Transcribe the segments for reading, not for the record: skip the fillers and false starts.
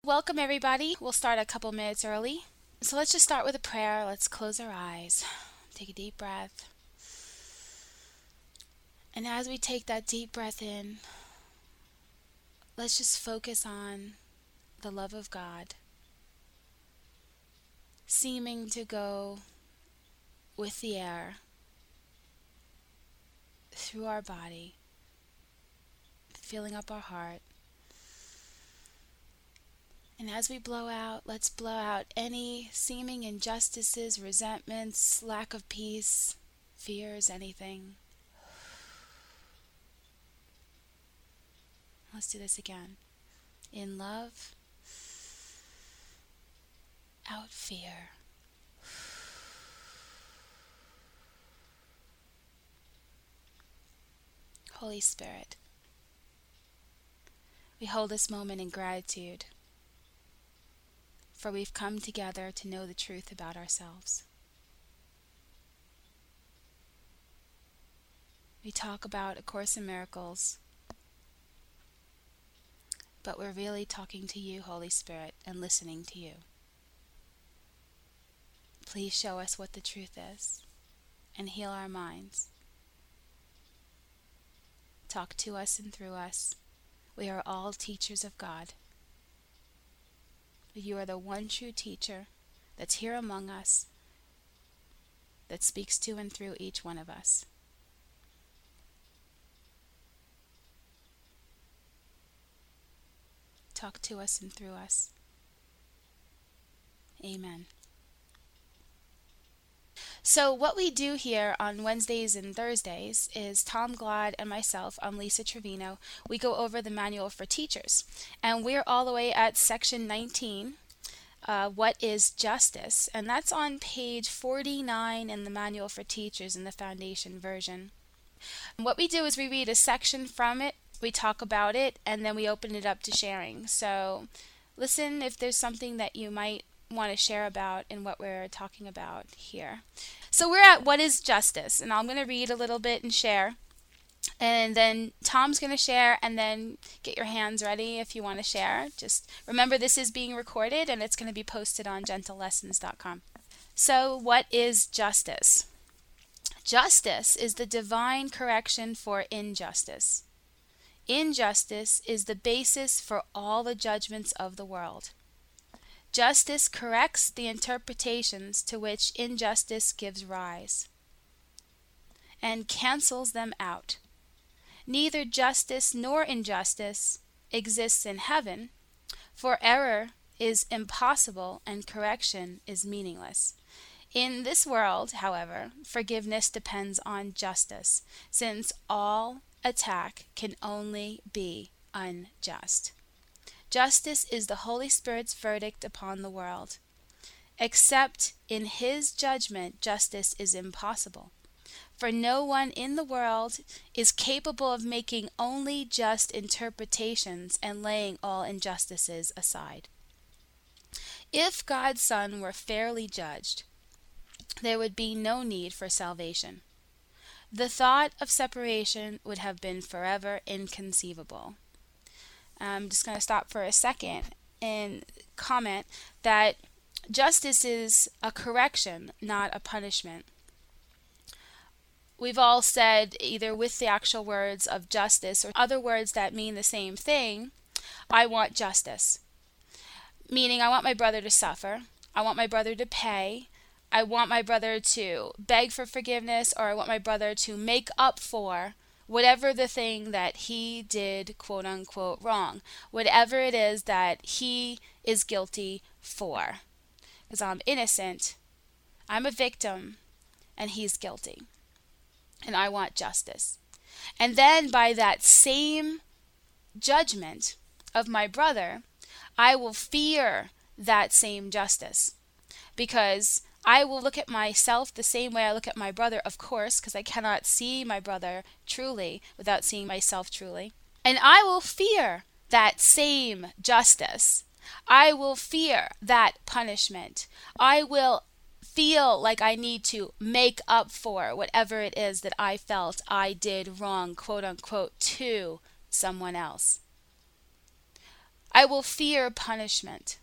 Welcome, everybody. We'll start a couple minutes early. So let's just start with a prayer. Let's close our eyes. Take a deep breath. And as we take that deep breath in, let's just focus on the love of God, seeming to go with the air through our body, filling up our heart. And as we blow out, let's blow out any seeming injustices, resentments, lack of peace, fears, anything. Let's do this again. In love, out fear. Holy Spirit, we hold this moment in gratitude, for we've come together to know the truth about ourselves. We talk about A Course in Miracles, but we're really talking to you, Holy Spirit, and listening to you. Please show us what the truth is and heal our minds. Talk to us and through us. We are all teachers of God. You are the one true teacher that's here among us, that speaks to and through each one of us. Talk to us and through us. Amen. So what we do here on Wednesdays and Thursdays is Tom Glad and myself, I'm Lisa Trevino, we go over the Manual for Teachers. And we're all the way at section 19, What is Justice? And that's on page 49 in the Manual for Teachers in the Foundation version. And what we do is we read a section from it, we talk about it, and then we open it up to sharing. So listen if there's something that you might want to share about in what we're talking about here. So we're at What is Justice? And I'm going to read a little bit and share. And then Tom's going to share, and then get your hands ready if you want to share. Just remember, this is being recorded and it's going to be posted on gentlelessons.com. So what is justice? Justice is the divine correction for injustice. Injustice is the basis for all the judgments of the world. Justice corrects the interpretations to which injustice gives rise and cancels them out. Neither justice nor injustice exists in heaven, for error is impossible and correction is meaningless. In this world, however, forgiveness depends on justice, since all attack can only be unjust. Justice is the Holy Spirit's verdict upon the world. Except in His judgment, justice is impossible. For no one in the world is capable of making only just interpretations and laying all injustices aside. If God's Son were fairly judged, there would be no need for salvation. The thought of separation would have been forever inconceivable. I'm just going to stop for a second and comment that justice is a correction, not a punishment. We've all said, either with the actual words of justice or other words that mean the same thing, I want justice. Meaning, I want my brother to suffer. I want my brother to pay. I want my brother to beg for forgiveness, or I want my brother to make up for whatever the thing that he did, quote unquote, wrong. Whatever it is that he is guilty for. Because I'm innocent, I'm a victim, and he's guilty. And I want justice. And then by that same judgment of my brother, I will fear that same justice. Because I will look at myself the same way I look at my brother, of course, because I cannot see my brother truly without seeing myself truly. And I will fear that same justice. I will fear that punishment. I will feel like I need to make up for whatever it is that I felt I did wrong, quote unquote, to someone else. I will fear punishment.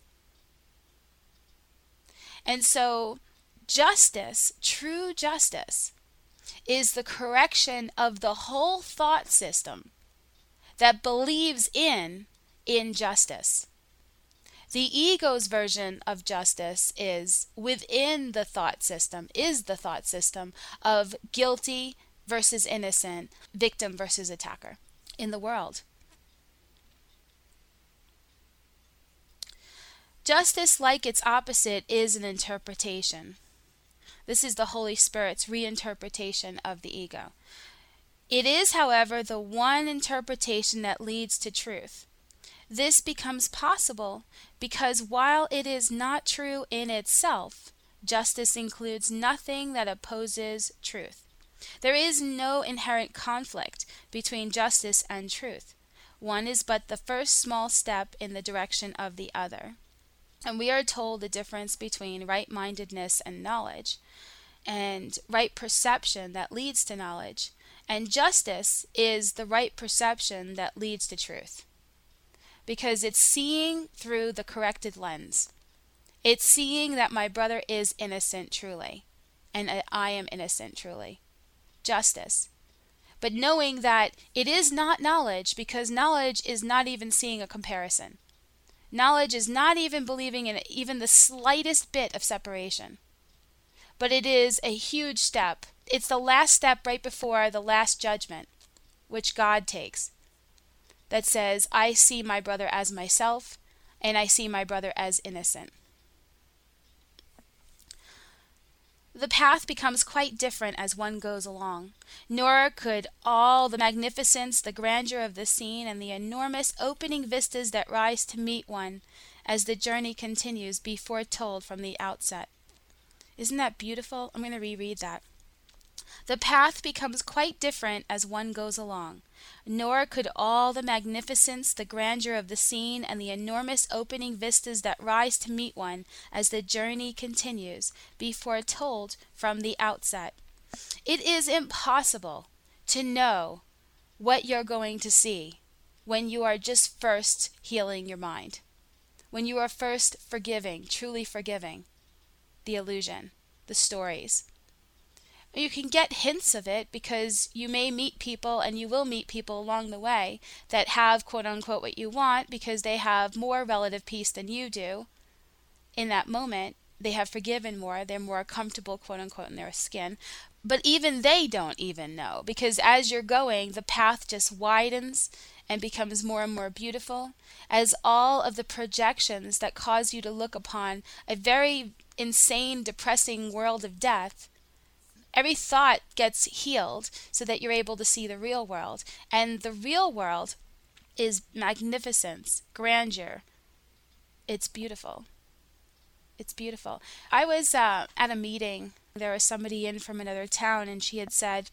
And so justice, true justice, is the correction of the whole thought system that believes in injustice. The ego's version of justice is within the thought system, of guilty versus innocent, victim versus attacker in the world. Justice, like its opposite, is an interpretation. This is the Holy Spirit's reinterpretation of the ego. It is, however, the one interpretation that leads to truth. This becomes possible because while it is not true in itself, justice includes nothing that opposes truth. There is no inherent conflict between justice and truth. One is but the first small step in the direction of the other. And we are told the difference between right-mindedness and knowledge, and right perception that leads to knowledge. And justice is the right perception that leads to truth. Because it's seeing through the corrected lens. It's seeing that my brother is innocent truly, and I am innocent truly. Justice. But knowing that it is not knowledge, because knowledge is not even seeing a comparison. Knowledge is not even believing in even the slightest bit of separation. But it is a huge step. It's the last step right before the last judgment, which God takes, that says, I see my brother as myself, and I see my brother as innocent. The path becomes quite different as one goes along. Nor could all the magnificence, the grandeur of the scene, and the enormous opening vistas that rise to meet one as the journey continues be foretold from the outset. Isn't that beautiful? I'm going to reread that. The path becomes quite different as one goes along, nor could all the magnificence, the grandeur of the scene, and the enormous opening vistas that rise to meet one as the journey continues be foretold from the outset. It is impossible to know what you're going to see when you are just first healing your mind, when you are first forgiving, truly forgiving the illusion, the stories. You can get hints of it because you may meet people, and you will meet people along the way that have quote unquote what you want because they have more relative peace than you do in that moment. They have forgiven more. They're more comfortable quote unquote in their skin. But even they don't even know, because as you're going, the path just widens and becomes more and more beautiful as all of the projections that cause you to look upon a very insane, depressing world of death. Every thought gets healed so that you're able to see the real world. And the real world is magnificence, grandeur. It's beautiful. It's beautiful. I was at a meeting. There was somebody in from another town, and she had said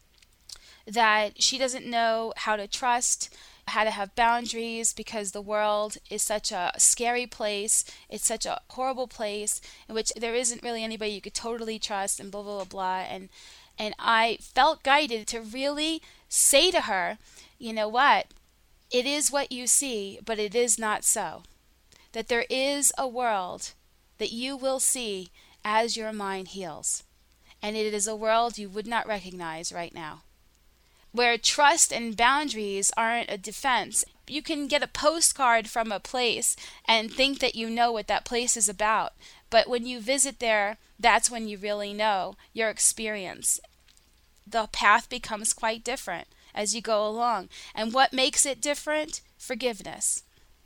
that she doesn't know how to trust, how to have boundaries, because the world is such a scary place. It's such a horrible place in which there isn't really anybody you could totally trust, and blah, blah, blah, blah. And I felt guided to really say to her, you know what? It is what you see, but it is not so. That there is a world that you will see as your mind heals. And it is a world you would not recognize right now, where trust and boundaries aren't a defense. You can get a postcard from a place and think that you know what that place is about. But when you visit there, that's when you really know your experience. The path becomes quite different as you go along. And what makes it different? Forgiveness.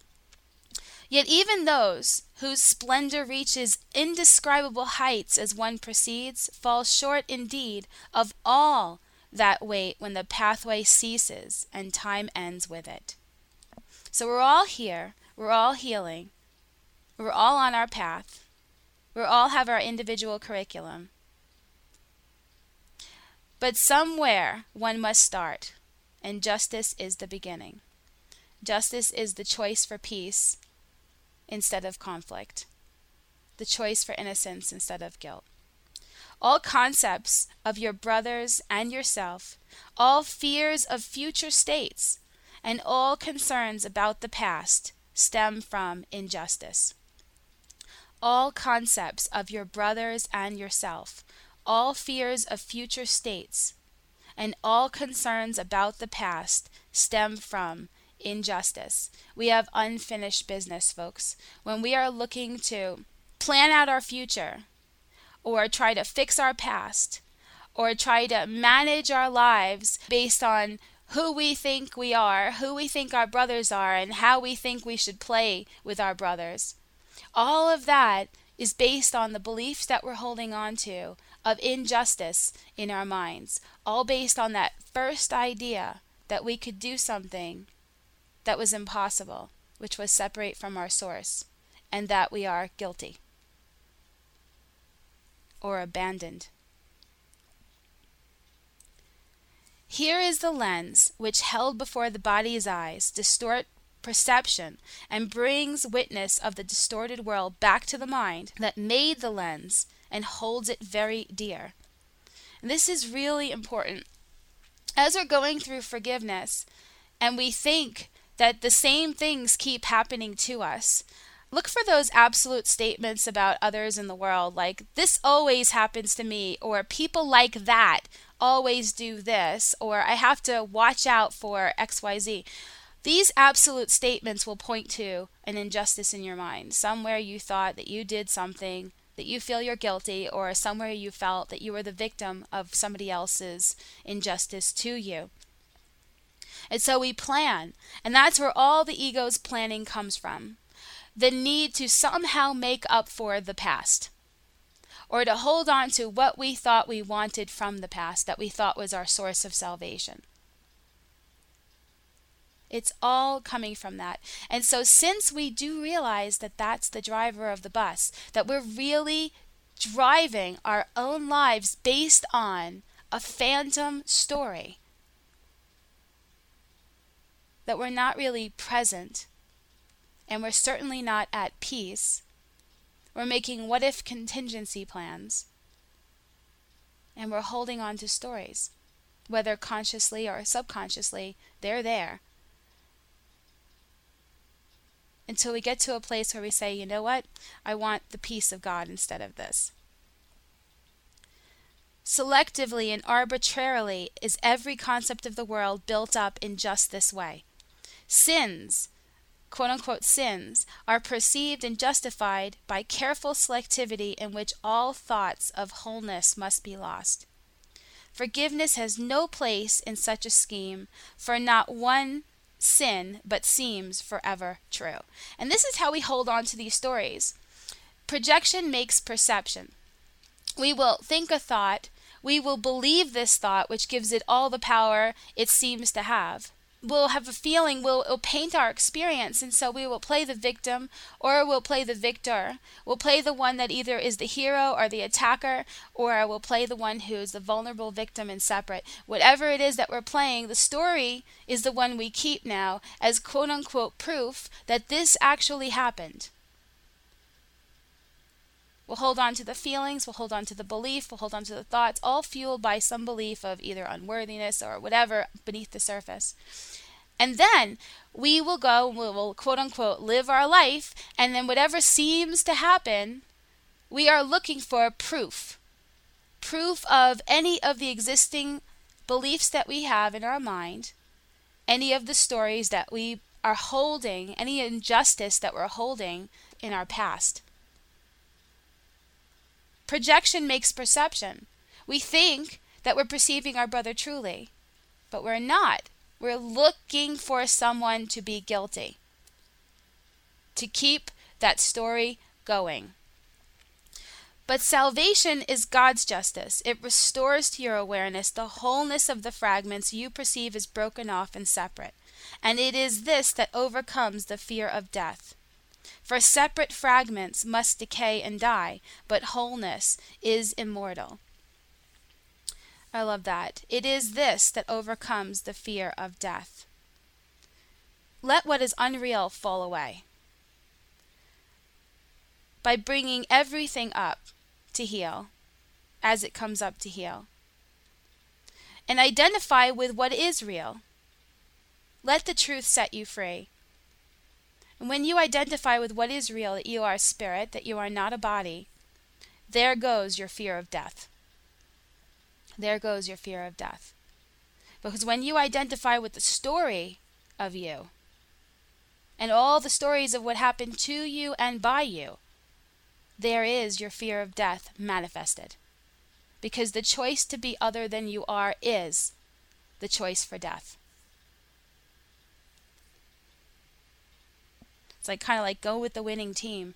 Yet even those whose splendor reaches indescribable heights as one proceeds fall short indeed of all that wait when the pathway ceases and time ends with it. So we're all here, we're all healing, we're all on our path, we all have our individual curriculum. But somewhere one must start, and justice is the beginning. Justice is the choice for peace instead of conflict, the choice for innocence instead of guilt. All concepts of your brothers and yourself, all fears of future states, and all concerns about the past stem from injustice. All concepts of your brothers and yourself, all fears of future states, and all concerns about the past stem from injustice. We have unfinished business, folks. When we are looking to plan out our future, or try to fix our past, or try to manage our lives based on who we think we are, who we think our brothers are, and how we think we should play with our brothers. All of that is based on the beliefs that we're holding on to of injustice in our minds, all based on that first idea that we could do something that was impossible, which was separate from our source, and that we are guilty or abandoned. Here is the lens which, held before the body's eyes, distort perception and brings witness of the distorted world back to the mind that made the lens and holds it very dear. And this is really important. As we're going through forgiveness and we think that the same things keep happening to us, look for those absolute statements about others in the world, like, this always happens to me, or people like that always do this, or I have to watch out for XYZ. These absolute statements will point to an injustice in your mind. Somewhere you thought that you did something, that you feel you're guilty, or somewhere you felt that you were the victim of somebody else's injustice to you. And so we plan, and that's where all the ego's planning comes from. The need to somehow make up for the past, or to hold on to what we thought we wanted from the past, that we thought was our source of salvation. It's all coming from that. And so since we do realize that that's the driver of the bus, that we're really driving our own lives based on a phantom story, that we're not really present, and we're certainly not at peace. We're making what-if contingency plans, and we're holding on to stories. Whether consciously or subconsciously, they're there. Until we get to a place where we say, you know what? I want the peace of God instead of this. Selectively and arbitrarily is every concept of the world built up in just this way. Sins, quote-unquote sins, are perceived and justified by careful selectivity in which all thoughts of wholeness must be lost. Forgiveness has no place in such a scheme, for not one sin but seems forever true. And this is how we hold on to these stories. Projection makes perception. We will think a thought, we will believe this thought, which gives it all the power it seems to have. We'll have a feeling, it'll paint our experience, and so we will play the victim, or we'll play the victor. We'll play the one that either is the hero or the attacker, or we'll play the one who's the vulnerable victim and separate. Whatever it is that we're playing, the story is the one we keep now as quote-unquote proof that this actually happened. We'll hold on to the feelings, we'll hold on to the belief, we'll hold on to the thoughts, all fueled by some belief of either unworthiness or whatever beneath the surface. And then we will go, we will quote-unquote live our life, and then whatever seems to happen, we are looking for proof. Proof of any of the existing beliefs that we have in our mind, any of the stories that we are holding, any injustice that we're holding in our past. Projection makes perception. We think that we're perceiving our brother truly, but we're not. We're looking for someone to be guilty, to keep that story going. But salvation is God's justice. It restores to your awareness the wholeness of the fragments you perceive as broken off and separate. And it is this that overcomes the fear of death. For separate fragments must decay and die, but wholeness is immortal. I love that. It is this that overcomes the fear of death. Let what is unreal fall away. By bringing everything up to heal, as it comes up to heal. And identify with what is real. Let the truth set you free. And when you identify with what is real, that you are a spirit, that you are not a body, there goes your fear of death. There goes your fear of death. Because when you identify with the story of you, and all the stories of what happened to you and by you, there is your fear of death manifested. Because the choice to be other than you are is the choice for death. It's like kind of like go with the winning team.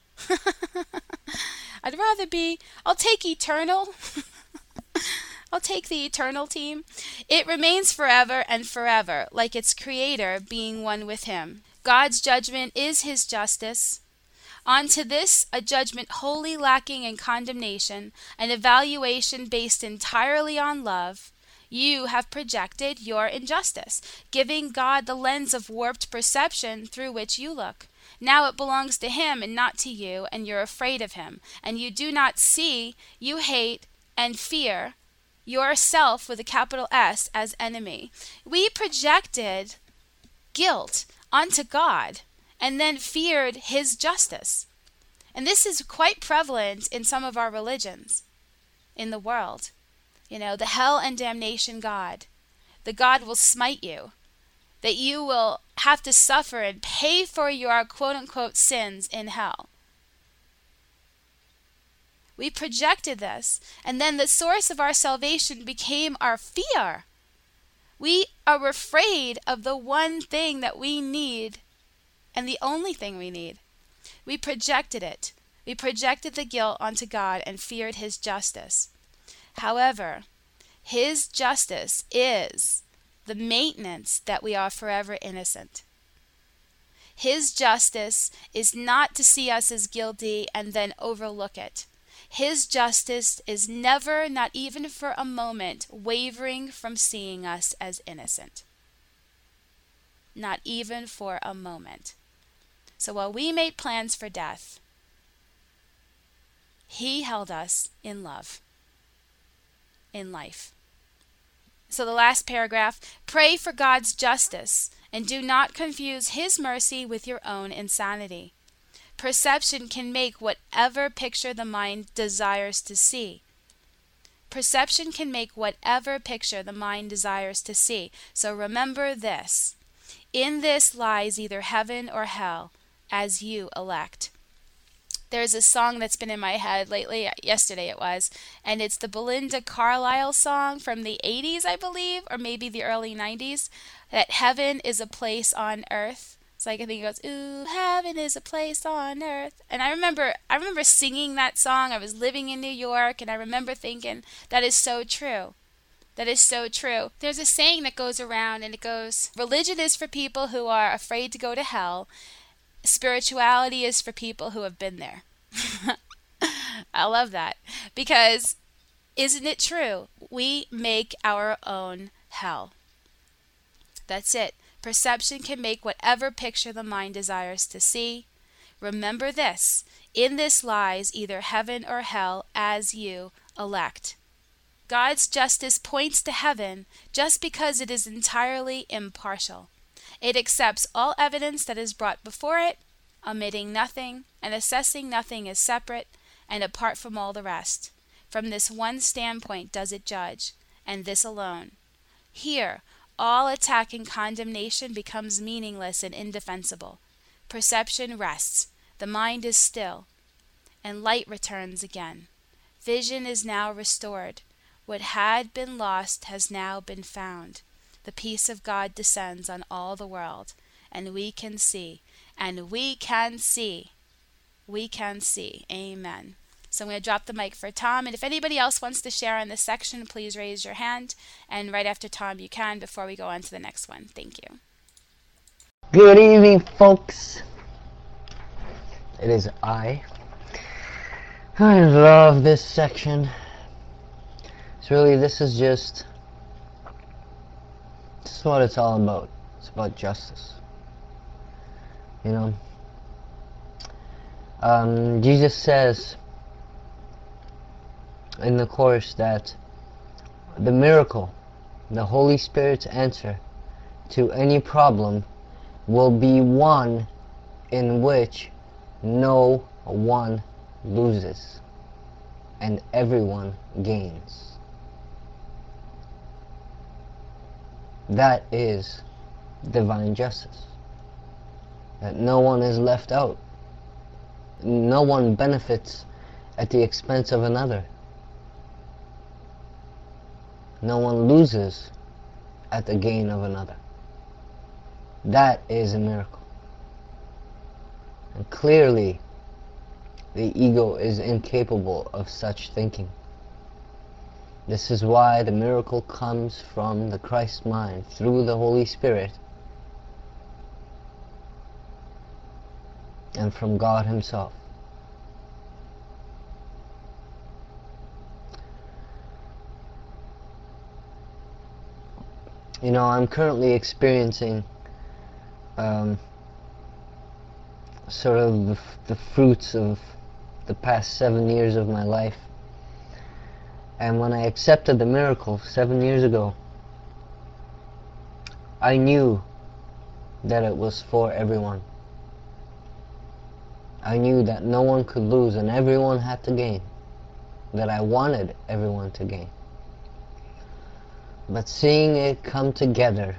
I'll take eternal. I'll take the eternal team. It remains forever and forever, like its creator being one with him. God's judgment is his justice. Onto this, a judgment wholly lacking in condemnation, an evaluation based entirely on love, you have projected your injustice, giving God the lens of warped perception through which you look. Now it belongs to him and not to you, and you're afraid of him. And you do not see, you hate and fear yourself with a capital S as enemy. We projected guilt onto God and then feared his justice. And this is quite prevalent in some of our religions in the world. You know, the hell and damnation God. The God will smite you. That you will have to suffer and pay for your quote-unquote sins in hell. We projected this, and then the source of our salvation became our fear. We are afraid of the one thing that we need, and the only thing we need. We projected it. We projected the guilt onto God and feared his justice. However, his justice is the maintenance that we are forever innocent. His justice is not to see us as guilty and then overlook it. His justice is never, not even for a moment, wavering from seeing us as innocent. Not even for a moment. So while we made plans for death, he held us in love, in life. So the last paragraph, pray for God's justice and do not confuse his mercy with your own insanity. Perception can make whatever picture the mind desires to see. Perception can make whatever picture the mind desires to see. So remember this. In this lies either heaven or hell, as you elect. There's a song that's been in my head lately, yesterday it was, and it's the Belinda Carlisle song from the 80s, I believe, or maybe the early 90s, that heaven is a place on earth. So I think it goes, ooh, heaven is a place on earth. And I remember singing that song. I was living in New York, and I remember thinking, that is so true. That is so true. There's a saying that goes around, and it goes, religion is for people who are afraid to go to hell. Spirituality is for people who have been there. I love that. Because, isn't it true? We make our own hell. That's it. Perception can make whatever picture the mind desires to see. Remember this. In this lies either heaven or hell, as you elect. God's justice points to heaven just because it is entirely impartial. It accepts all evidence that is brought before it, omitting nothing and assessing nothing as separate and apart from all the rest. From this one standpoint does it judge, and this alone. Here, all attack and condemnation becomes meaningless and indefensible. Perception rests, the mind is still, and light returns again. Vision is now restored. What had been lost has now been found. The peace of God descends on all the world, and we can see, and we can see. We can see. Amen. So I'm going to drop the mic for Tom, and if anybody else wants to share on this section, please raise your hand, and right after Tom you can before we go on to the next one. Thank you. Good evening, folks. It is I love this section. This is what it's all about. It's about justice. You know, Jesus says in the course that the miracle, the Holy Spirit's answer to any problem will be one in which no one loses and everyone gains. That is divine justice. That no one is left out. No one benefits at the expense of another. No one loses at the gain of another. That is a miracle. And clearly, the ego is incapable of such thinking. This is why the miracle comes from the Christ mind through the Holy Spirit and from God Himself. You know, I'm currently experiencing sort of the fruits of the past 7 years of my life. And when I accepted the miracle 7 years ago, I knew that it was for everyone. I knew that no one could lose and everyone had to gain. That I wanted everyone to gain. But seeing it come together,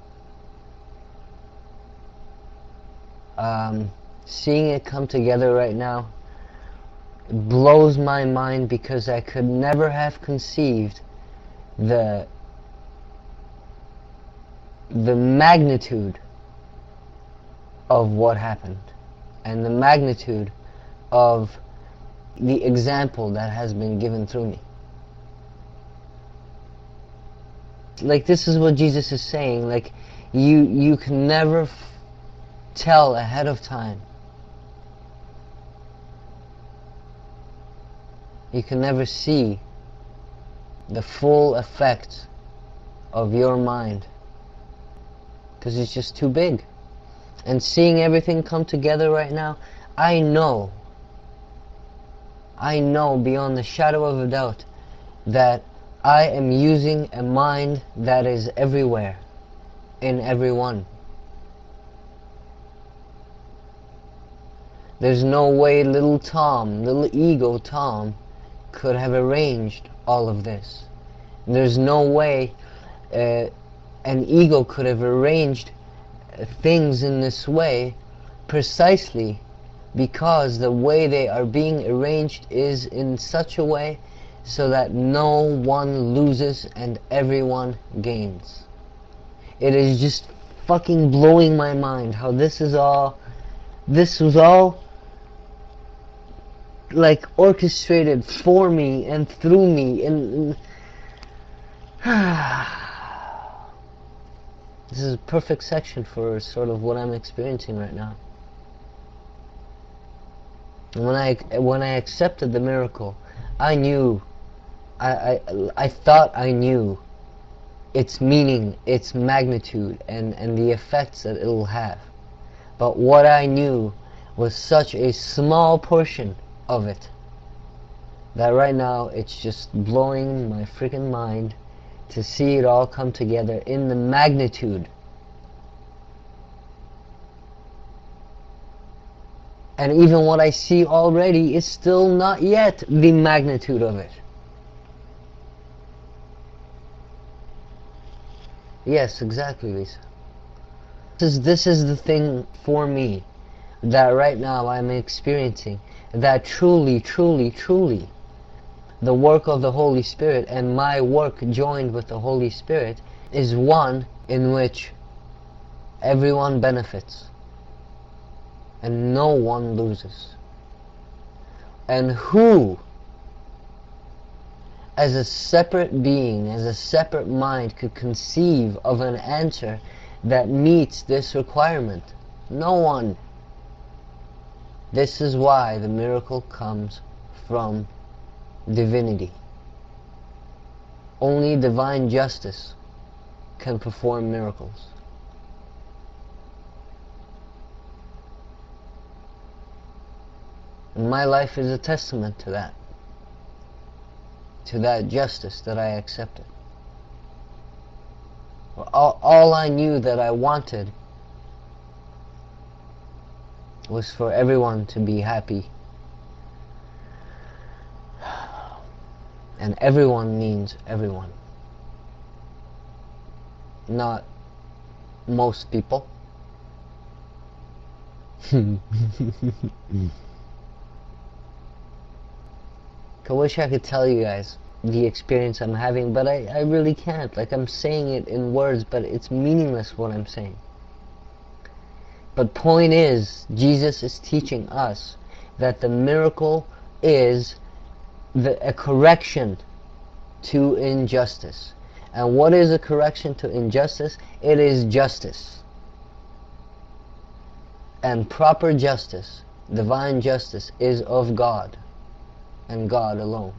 right now, it blows my mind, because I could never have conceived the magnitude of what happened and the magnitude of the example that has been given through me. Like, this is what Jesus is saying. Like, you can never tell ahead of time. You can never see the full effect of your mind, because it's just too big. And seeing everything come together right now, I know beyond the shadow of a doubt that I am using a mind that is everywhere, in everyone. There's no way little ego Tom, could have arranged all of this. There's no way an ego could have arranged things in this way, precisely because the way they are being arranged is in such a way so that no one loses and everyone gains. It is just fucking blowing my mind how this was all like orchestrated for me and through me, and this is a perfect section for sort of what I'm experiencing right now. And when I accepted the miracle, I knew, I thought I knew its meaning, its magnitude, and the effects that it'll have. But what I knew was such a small portion of it that right now it's just blowing my freaking mind to see it all come together in the magnitude. And even what I see already is still not yet the magnitude of it. Yes, exactly, Lisa. This is the thing for me that right now I'm experiencing, that truly, truly, truly the work of the Holy Spirit and my work joined with the Holy Spirit is one in which everyone benefits and no one loses. And who, as a separate being, as a separate mind, could conceive of an answer that meets this requirement? No one. This is why the miracle comes from divinity. Only divine justice can perform miracles. And my life is a testament to that justice that I accepted. All I knew that I wanted was for everyone to be happy. And everyone means everyone. Not most people. I wish I could tell you guys the experience I'm having, but I really can't. Like, I'm saying it in words, but it's meaningless what I'm saying. But point is, Jesus is teaching us that the miracle is a correction to injustice. And what is a correction to injustice? It is justice. And proper justice, divine justice, is of God and God alone.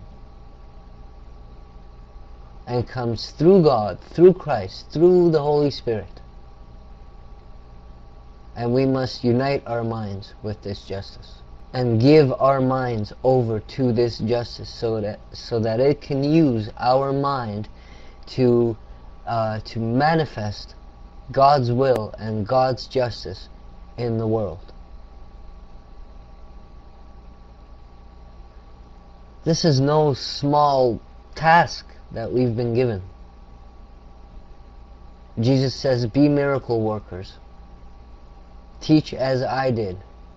And comes through God, through Christ, through the Holy Spirit. And we must unite our minds with this justice and give our minds over to this justice so that it can use our mind to manifest God's will and God's justice in the world. This is no small task that we've been given. Jesus says, be miracle workers. Teach as I did.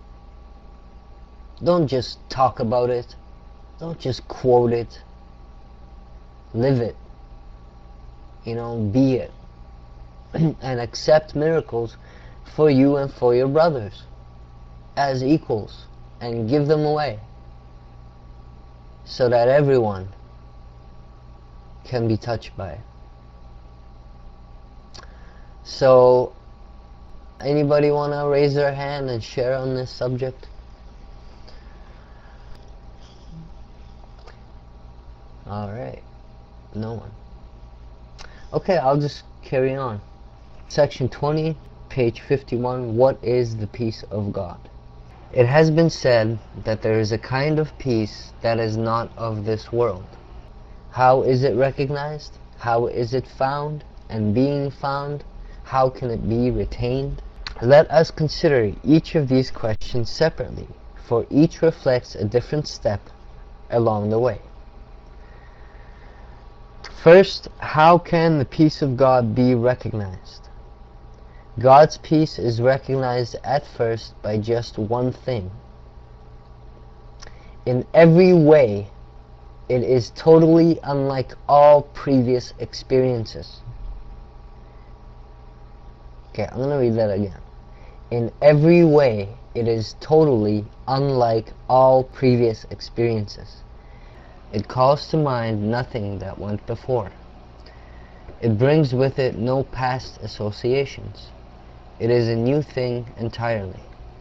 Don't just talk about it. Don't just quote it. Live it. You know, be it. And accept miracles for you and for your brothers as equals, and give them away so that everyone can be touched by it. So, anybody want to raise their hand and share on this subject? Alright, no one. Okay, I'll just carry on. Section 20, page 51, what is the peace of God? It has been said that there is a kind of peace that is not of this world. How is it recognized? How is it found? And being found, how can it be retained? Let us consider each of these questions separately, for each reflects a different step along the way. First, how can the peace of God be recognized? God's peace is recognized at first by just one thing. In every way, it is totally unlike all previous experiences. Okay, I'm going to read that again. In every way, it is totally unlike all previous experiences. It calls to mind nothing that went before. It brings with it no past associations. It is a new thing entirely.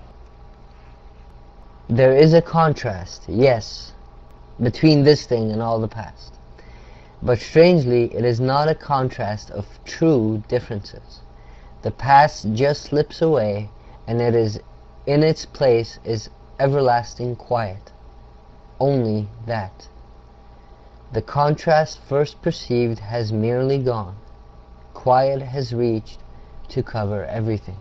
There is a contrast, yes, between this thing and all the past. But strangely, it is not a contrast of true differences. The past just slips away, and it is in its place is everlasting quiet. Only that. The contrast first perceived has merely gone. Quiet has reached to cover everything.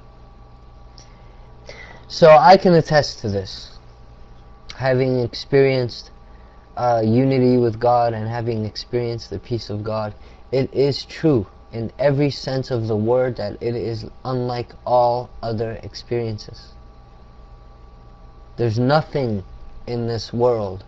So I can attest to this. Having experienced unity with God and having experienced the peace of God, it is true in every sense of the word that it is unlike all other experiences. There's nothing in this world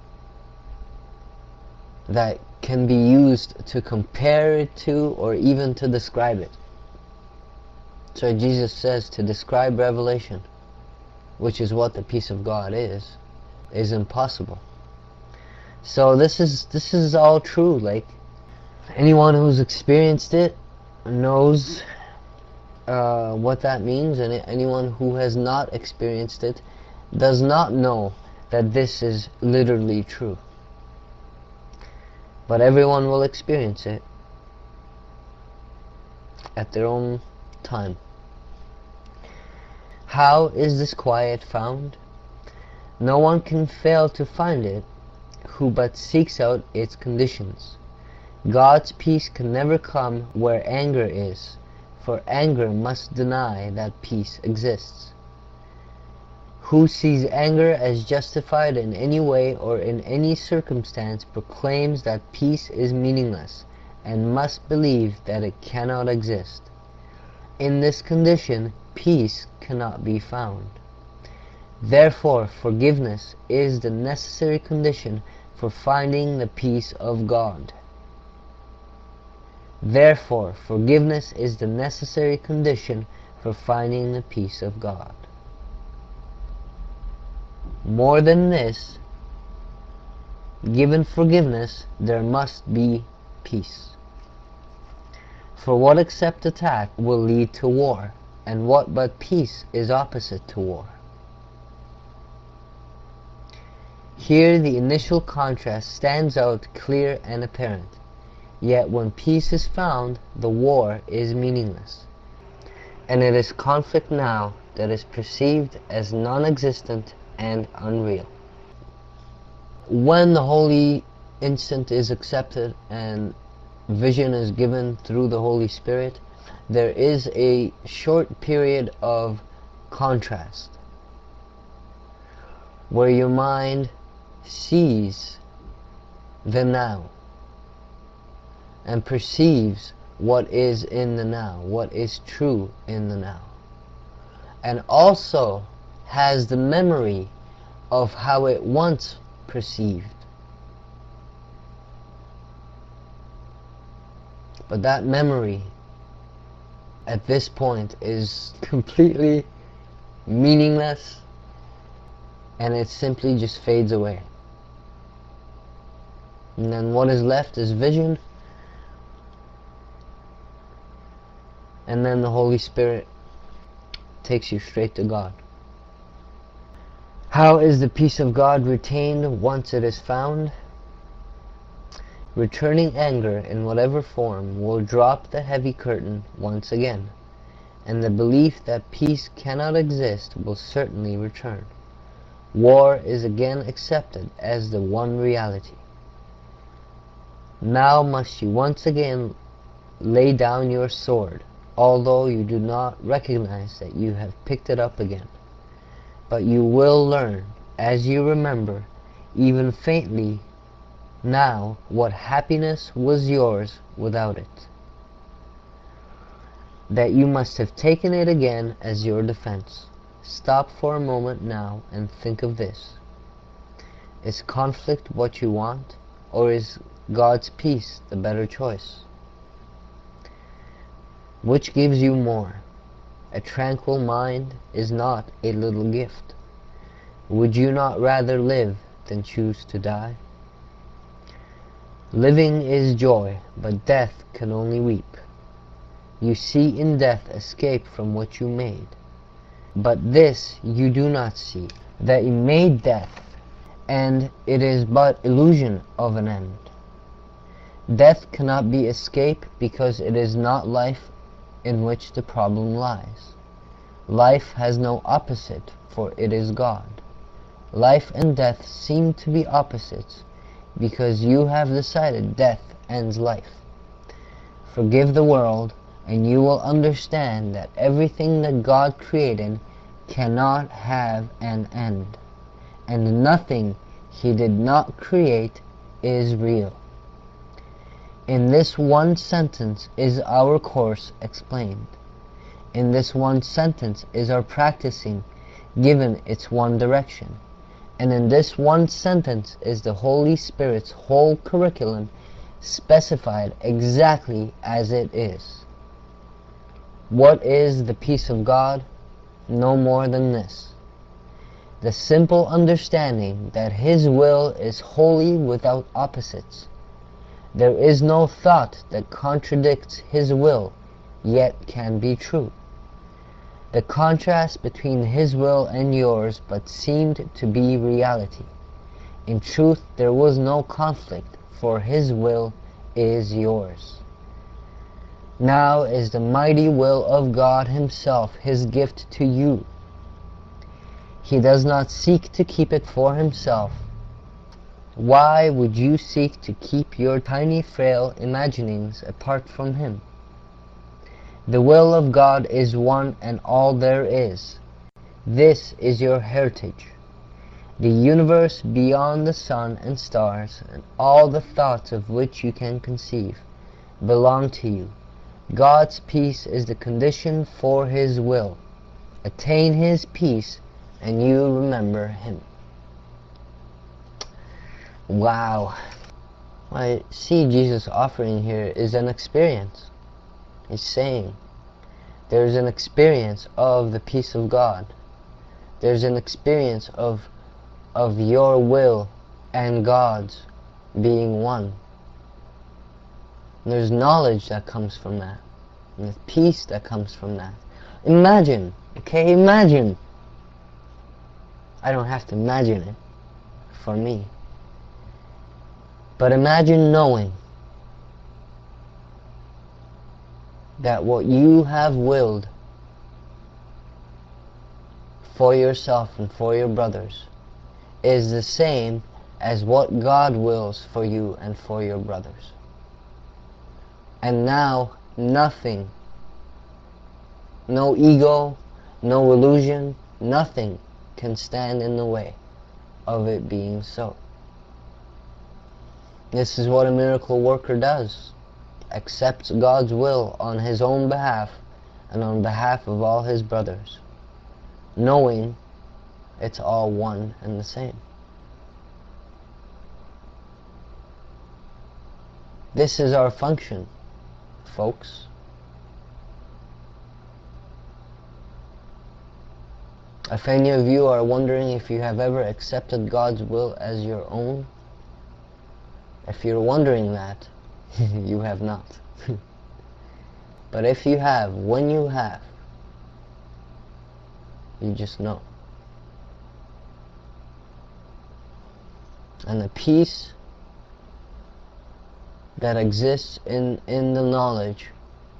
that can be used to compare it to or even to describe it. So Jesus says to describe revelation, which is what the peace of God is impossible. So this is all true. Like, anyone who's experienced it knows what that means, and anyone who has not experienced it does not know that this is literally true. But everyone will experience it at their own time. How is this quiet found? No one can fail to find it who but seeks out its conditions. God's peace can never come where anger is, for anger must deny that peace exists. Who sees anger as justified in any way or in any circumstance proclaims that peace is meaningless and must believe that it cannot exist. In this condition, peace cannot be found. Therefore, forgiveness is the necessary condition for finding the peace of God. Therefore, forgiveness is the necessary condition for finding the peace of God. More than this, given forgiveness, there must be peace. For what except attack will lead to war, and what but peace is opposite to war? Here the initial contrast stands out clear and apparent. Yet when peace is found, the war is meaningless. And it is conflict now that is perceived as non-existent and unreal. When the holy instant is accepted and vision is given through the Holy Spirit, there is a short period of contrast where your mind sees the now and perceives what is in the now, what is true in the now, and also has the memory of how it once perceived. But that memory at this point is completely meaningless, and it simply just fades away. And then what is left is vision, and then the Holy Spirit takes you straight to God. How is the peace of God retained once it is found? Returning anger in whatever form will drop the heavy curtain once again, and the belief that peace cannot exist will certainly return. War is again accepted as the one reality. Now must you once again lay down your sword, although you do not recognize that you have picked it up again. But you will learn, as you remember, even faintly, now what happiness was yours without it. That you must have taken it again as your defense. Stop for a moment now and think of this. Is conflict what you want, or is God's peace the better choice? Which gives you more? A tranquil mind is not a little gift. Would you not rather live than choose to die? Living is joy, but death can only weep. You see in death escape from what you made. But this you do not see, that you made death, and it is but illusion of an end. Death cannot be escaped because it is not life in which the problem lies. Life has no opposite, for it is God. Life and death seem to be opposites because you have decided death ends life. Forgive the world, and you will understand that everything that God created cannot have an end, and nothing He did not create is real. In this one sentence is our course explained. In this one sentence is our practicing given its one direction. And in this one sentence is the Holy Spirit's whole curriculum specified exactly as it is. What is the peace of God? No more than this: the simple understanding that His will is wholly without opposites. There is no thought that contradicts His will, yet can be true. The contrast between His will and yours but seemed to be reality. In truth, there was no conflict, for His will is yours. Now is the mighty will of God Himself His gift to you. He does not seek to keep it for Himself. Why would you seek to keep your tiny frail imaginings apart from Him? The will of God is one and all there is. This is your heritage. The universe beyond the sun and stars, and all the thoughts of which you can conceive, belong to you. God's peace is the condition for His will. Attain His peace, and you remember Him. Wow. I see Jesus offering here is an experience. He's saying there's an experience of the peace of God. There's an experience of your will and God's being one. And there's knowledge that comes from that. And there's peace that comes from that. Imagine, okay, imagine. I don't have to imagine it for me. But imagine knowing that what you have willed for yourself and for your brothers is the same as what God wills for you and for your brothers. And now nothing, no ego, no illusion, nothing can stand in the way of it being so. This is what a miracle worker does. Accepts God's will on his own behalf and on behalf of all his brothers, knowing it's all one and the same. This is our function, folks. If any of you are wondering if you have ever accepted God's will as your own, if you're wondering that, you have not. But if you have, when you have, you just know. And the peace that exists in the knowledge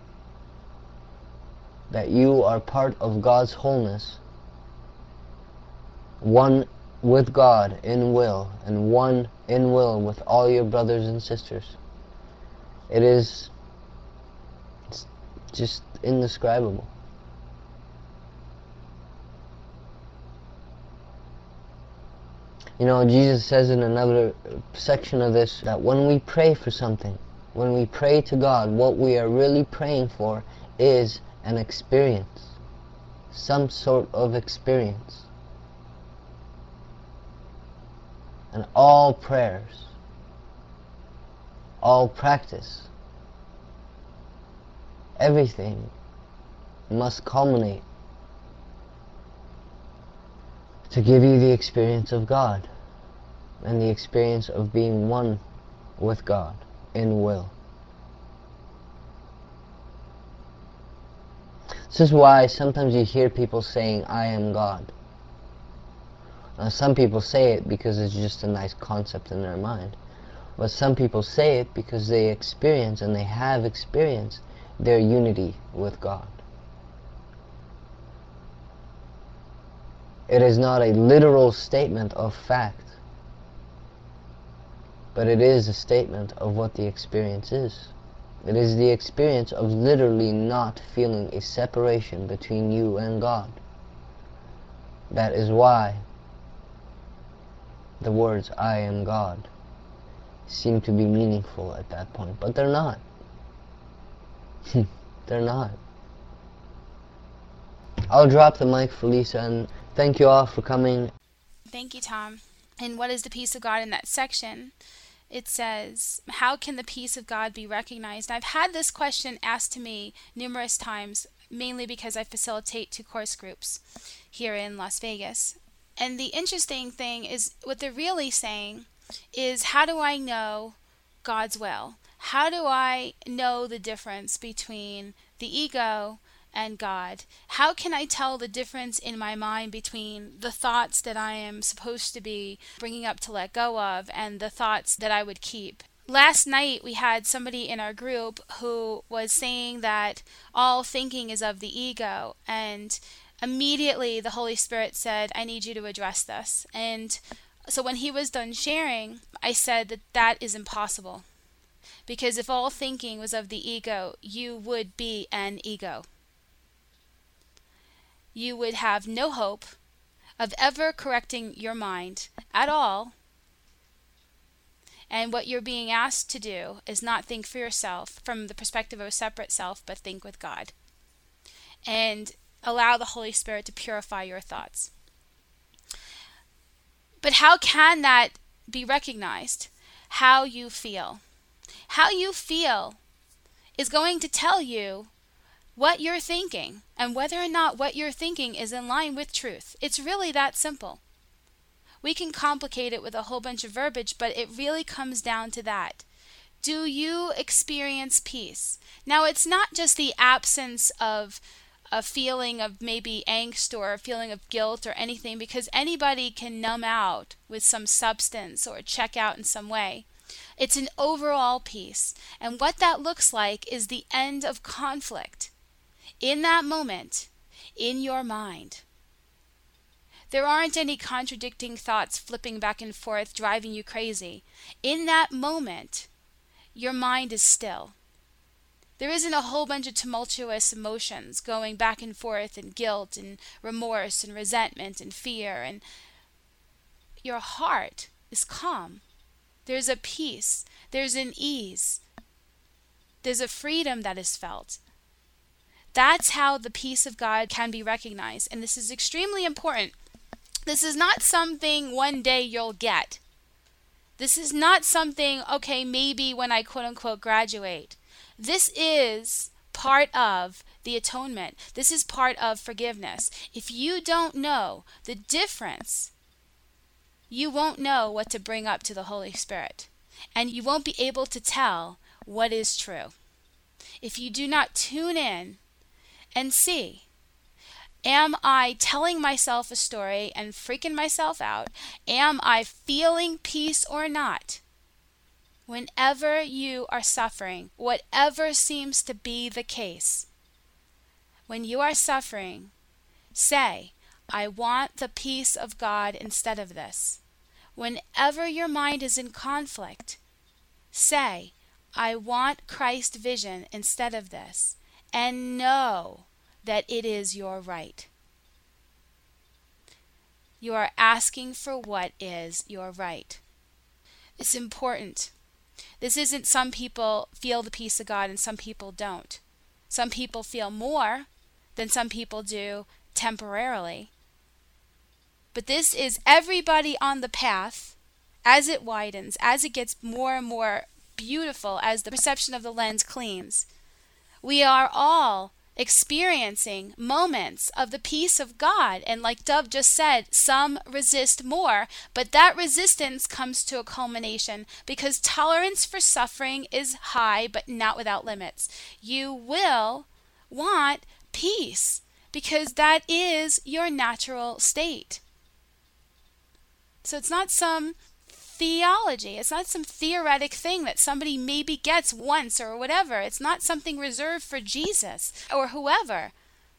that you are part of God's wholeness, one with God in will, and one in will with all your brothers and sisters. It's just indescribable. You know, Jesus says in another section of this that when we pray for something, when we pray to God, what we are really praying for is an experience, some sort of experience. And all prayers, all practice, everything must culminate to give you the experience of God and the experience of being one with God in will. This is why sometimes you hear people saying, I am God. Now, some people say it because it's just a nice concept in their mind. But some people say it because they experience, and they have experienced, their unity with God. It is not a literal statement of fact, but it is a statement of what the experience is. It is the experience of literally not feeling a separation between you and God. That is why the words, I am God, seem to be meaningful at that point. But they're not. They're not. I'll drop the mic for Lisa, and thank you all for coming. Thank you, Tom. And what is the peace of God in that section? It says, how can the peace of God be recognized? I've had this question asked to me numerous times, mainly because I facilitate 2 course groups here in Las Vegas. And the interesting thing is, what they're really saying is, how do I know God's will? How do I know the difference between the ego and God? How can I tell the difference in my mind between the thoughts that I am supposed to be bringing up to let go of and the thoughts that I would keep? Last night we had somebody in our group who was saying that all thinking is of the ego, and immediately the Holy Spirit said, I need you to address this. And so when he was done sharing, I said that that is impossible. Because if all thinking was of the ego, you would be an ego. You would have no hope, of ever correcting your mind at all. And what you're being asked to do is not think for yourself from the perspective of a separate self, but think with God. And allow the Holy Spirit to purify your thoughts. But how can that be recognized? How you feel. How you feel is going to tell you what you're thinking and whether or not what you're thinking is in line with truth. It's really that simple. We can complicate it with a whole bunch of verbiage, but it really comes down to that. Do you experience peace? Now, it's not just the absence of a feeling of maybe angst or a feeling of guilt or anything, because anybody can numb out with some substance or check out in some way. It's an overall peace. And what that looks like is the end of conflict in that moment in your mind. There aren't any contradicting thoughts flipping back and forth, driving you crazy. In that moment, your mind is still. There isn't a whole bunch of tumultuous emotions going back and forth, and guilt and remorse and resentment and fear, and your heart is calm. There's a peace. There's an ease. There's a freedom that is felt. That's how the peace of God can be recognized, and this is extremely important. This is not something one day you'll get. This is not something, okay, maybe when I quote-unquote graduate. This is part of the atonement. This is part of forgiveness. If you don't know the difference, you won't know what to bring up to the Holy Spirit. And you won't be able to tell what is true. If you do not tune in and see, am I telling myself a story and freaking myself out? Am I feeling peace or not? Whenever you are suffering, whatever seems to be the case, when you are suffering, say, I want the peace of God instead of this. Whenever your mind is in conflict, say, I want Christ's vision instead of this, and know that it is your right. You are asking for what is your right. It's important. This isn't some people feel the peace of God and some people don't. Some people feel more than some people do temporarily. But this is everybody on the path as it widens, as it gets more and more beautiful, as the perception of the lens cleans. We are all experiencing moments of the peace of God. And like Dove just said, some resist more, but that resistance comes to a culmination because tolerance for suffering is high, but not without limits. You will want peace because that is your natural state. So it's not some theology. It's not some theoretic thing that somebody maybe gets once or whatever. It's not something reserved for Jesus or whoever.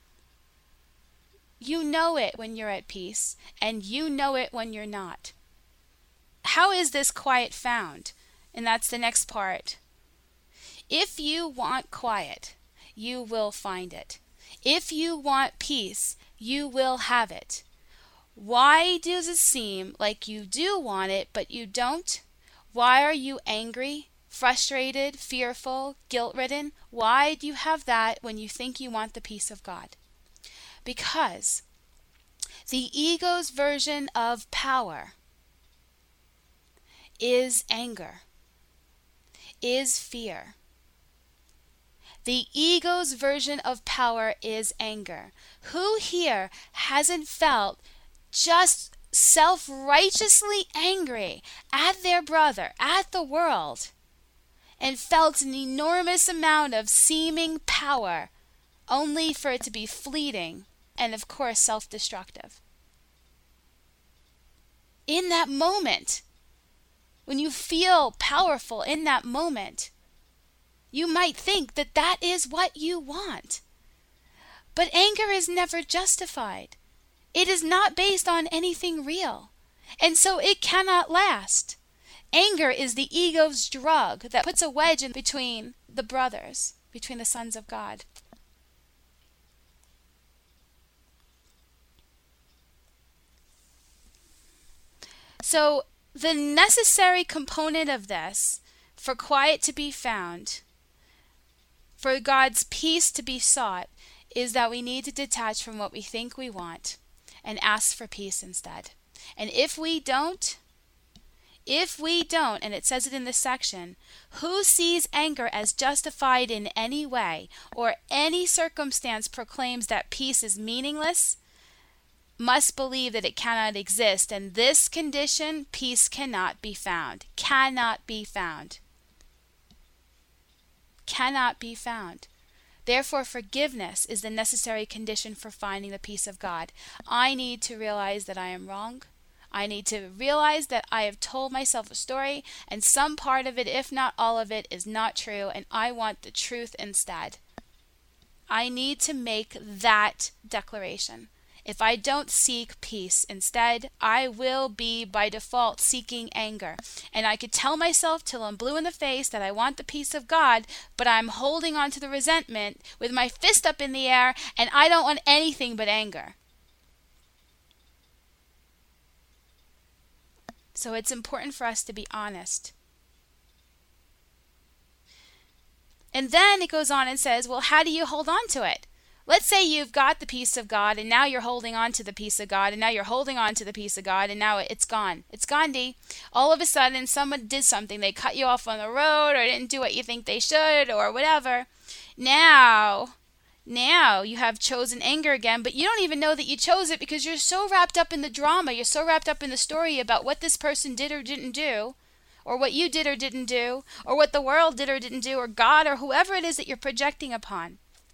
You know it when you're at peace, and you know it when you're not. How is this quiet found? And that's the next part. If you want quiet, you will find it. If you want peace, you will have it. Why does it seem like you do want it, but you don't? Why are you angry, frustrated, fearful, guilt-ridden? Why do you have that when you think you want the peace of God? Because the ego's version of power is anger, is fear. The ego's version of power is anger. Who here hasn't felt just self-righteously angry at their brother, at the world, and felt an enormous amount of seeming power, only for it to be fleeting and, of course, self-destructive? In that moment, when you feel powerful in that moment, you might think that that is what you want. But anger is never justified. It is not based on anything real, and so it cannot last. Anger is the ego's drug that puts a wedge in between the brothers, between the sons of God. So the necessary component of this, for quiet to be found, for God's peace to be sought, is that we need to detach from what we think we want and ask for peace instead. And if we don't, and it says it in this section, who sees anger as justified in any way or any circumstance proclaims that peace is meaningless, must believe that it cannot exist. And this condition, peace cannot be found. Cannot be found. Cannot be found. Therefore, forgiveness is the necessary condition for finding the peace of God. I need to realize that I am wrong. I need to realize that I have told myself a story, and some part of it, if not all of it, is not true, and I want the truth instead. I need to make that declaration. If I don't seek peace instead, I will be by default seeking anger. And I could tell myself till I'm blue in the face that I want the peace of God, but I'm holding on to the resentment with my fist up in the air, and I don't want anything but anger. So it's important for us to be honest. And then it goes on and says, well, how do you hold on to it? Let's say you've got the peace of God, and now you're holding on to the peace of God, and now you're holding on to the peace of God, and now it's gone. It's gone, D. All of a sudden, someone did something. They cut you off on the road, or didn't do what you think they should, or whatever. Now you have chosen anger again, but you don't even know that you chose it because you're so wrapped up in the drama. You're so wrapped up in the story about what this person did or didn't do, or what you did or didn't do, or what the world did or didn't do, or God, or whoever it is that you're projecting upon.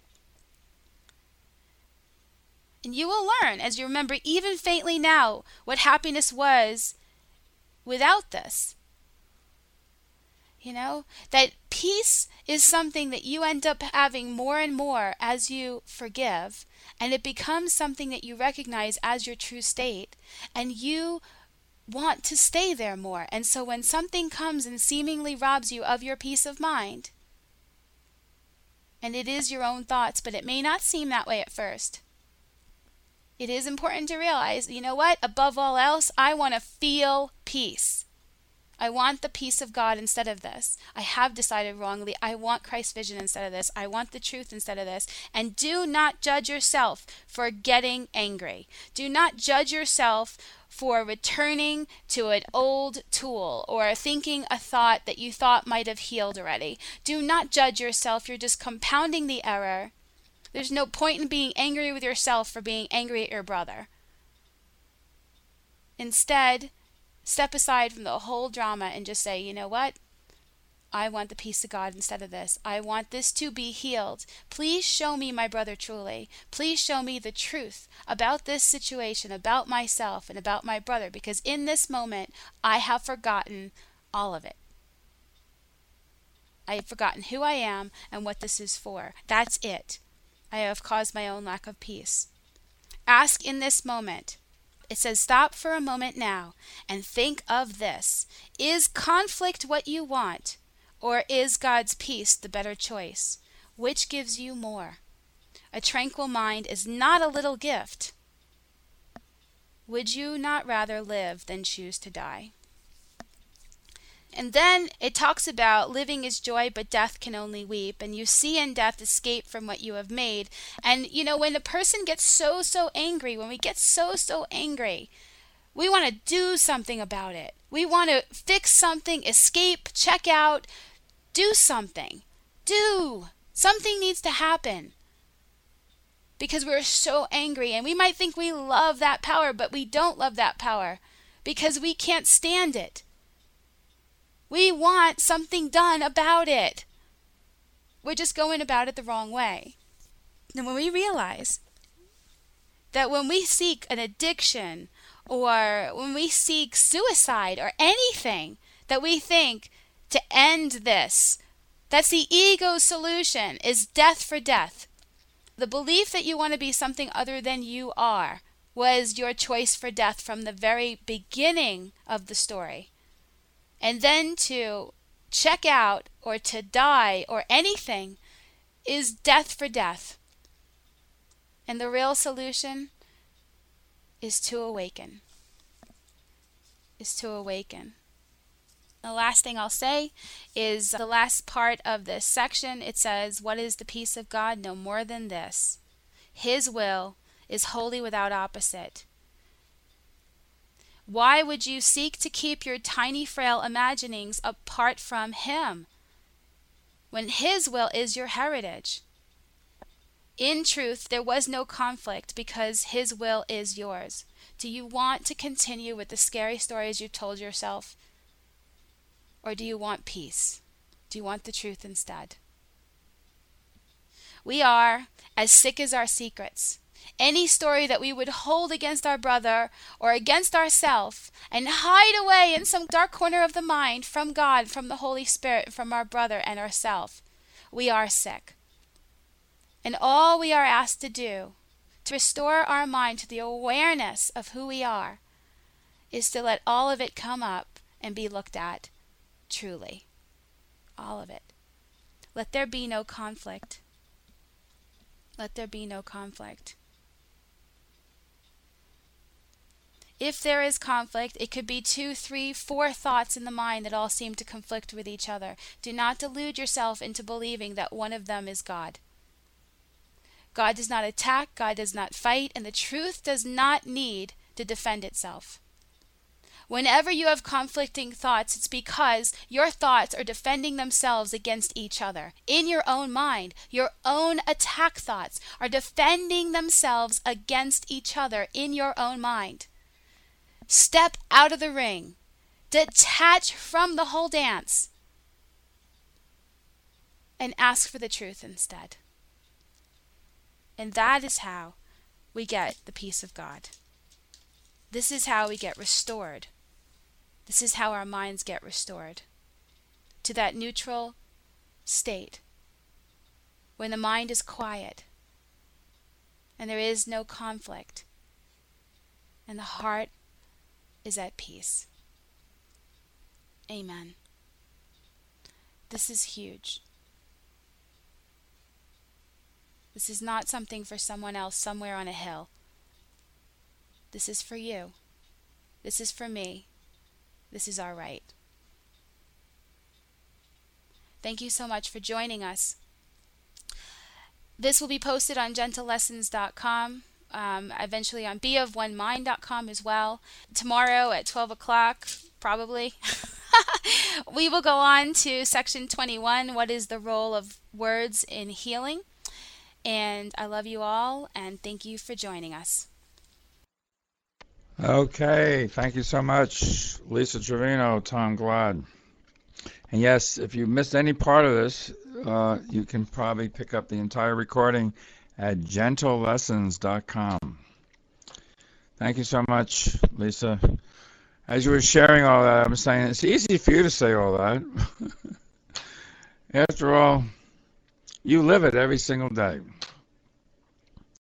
And you will learn, as you remember even faintly now, what happiness was without this. You know, that peace is something that you end up having more and more as you forgive, and it becomes something that you recognize as your true state, and you want to stay there more. And so when something comes and seemingly robs you of your peace of mind, and it is your own thoughts, but it may not seem that way at first, it is important to realize, you know what? Above all else, I want to feel peace. I want the peace of God instead of this. I have decided wrongly. I want Christ's vision instead of this. I want the truth instead of this. And do not judge yourself for getting angry. Do not judge yourself for returning to an old tool or thinking a thought that you thought might have healed already. Do not judge yourself. You're just compounding the error. There's no point in being angry with yourself for being angry at your brother. Instead, step aside from the whole drama and just say, you know what? I want the peace of God instead of this. I want this to be healed. Please show me my brother truly. Please show me the truth about this situation, about myself, and about my brother, because in this moment, I have forgotten all of it. I have forgotten who I am and what this is for. That's it. I have caused my own lack of peace. Ask in this moment. It says, stop for a moment now and think of this. Is conflict what you want, or is God's peace the better choice? Which gives you more? A tranquil mind is not a little gift. Would you not rather live than choose to die? And then it talks about living is joy, but death can only weep. And you see in death escape from what you have made. And, you know, when a person gets so angry, when we get so angry, we want to do something about it. We want to fix something, escape, check out, do something. Something needs to happen. Because we're so angry. And we might think we love that power, but we don't love that power. Because we can't stand it. We want something done about it. We're just going about it the wrong way. And when we realize that when we seek an addiction or when we seek suicide or anything that we think to end this, that's the ego's solution, is death for death. The belief that you want to be something other than you are was your choice for death from the very beginning of the story. And then to check out or to die or anything is death for death. And the real solution is to awaken. is to awaken. The last thing I'll say is the last part of this section. It says, "What is the peace of God? No more than this. His will is wholly without opposite." Why would you seek to keep your tiny, frail imaginings apart from Him, when His will is your heritage? In truth, there was no conflict because His will is yours. Do you want to continue with the scary stories you told yourself? Or do you want peace? Do you want the truth instead? We are as sick as our secrets. Any story that we would hold against our brother or against ourselves and hide away in some dark corner of the mind from God, from the Holy Spirit, from our brother and ourselves, we are sick. And all we are asked to do to restore our mind to the awareness of who we are is to let all of it come up and be looked at truly. All of it. Let there be no conflict. Let there be no conflict. If there is conflict, it could be 2, 3, 4 thoughts in the mind that all seem to conflict with each other. Do not delude yourself into believing that one of them is God. God does not attack, God does not fight, and the truth does not need to defend itself. Whenever you have conflicting thoughts, it's because your thoughts are defending themselves against each other. In your own mind, your own attack thoughts are defending themselves against each other in your own mind. Step out of the ring. Detach from the whole dance. And ask for the truth instead. And that is how we get the peace of God. This is how we get restored. This is how our minds get restored to that neutral state when the mind is quiet and there is no conflict and the heart is at peace. Amen. This is huge. This is not something for someone else somewhere on a hill. This is for you. This is for me. This is our right. Thank you so much for joining us. This will be posted on gentlelessons.com, eventually on beofonemind.com as well. Tomorrow at 12 o'clock, probably, we will go on to section 21, what is the role of words in healing? And I love you all, and thank you for joining us. Okay, thank you so much, Lisa Trevino, Tom Glad. And yes, if you missed any part of this, you can probably pick up the entire recording at gentlelessons.com. Thank you so much, Lisa. As you were sharing all that, I'm saying it's easy for you to say all that. After all, you live it every single day.